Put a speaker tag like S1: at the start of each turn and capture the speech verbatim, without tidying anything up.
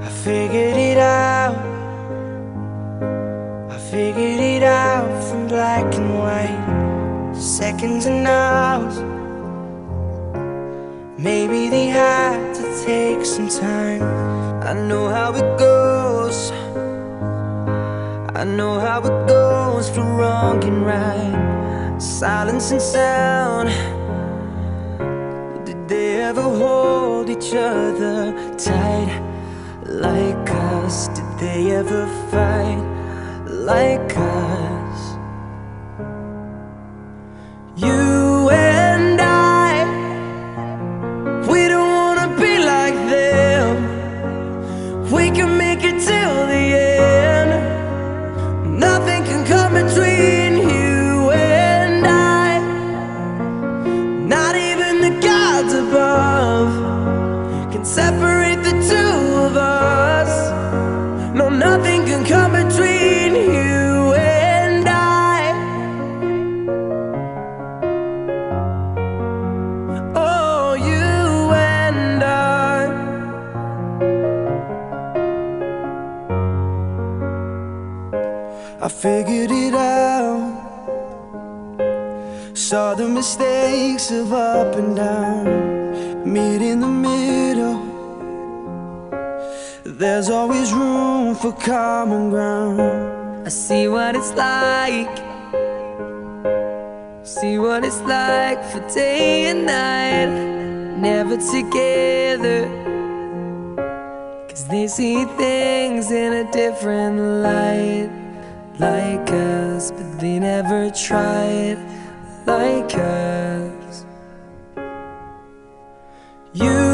S1: I figured it out, I figured it out from black and white, seconds and hours. Maybe they had to take some time. I know how it goes, I know how it goes for wrong and right, silence and sound. Did they ever hold each other tight like us? Did they ever fight like us? You and I, we don't wanna be like them. We can make it till the end. Nothing can come between you and I, not even the gods above can separate the two of us. No, nothing can come between you and I. Oh, you and I. I figured it out, saw the mistakes of up and down, meet in the middle. There's always room for common ground. I see what it's like, see what it's like for day and night, never together. Cause they see things in a different light, like us, but they never tried like us. You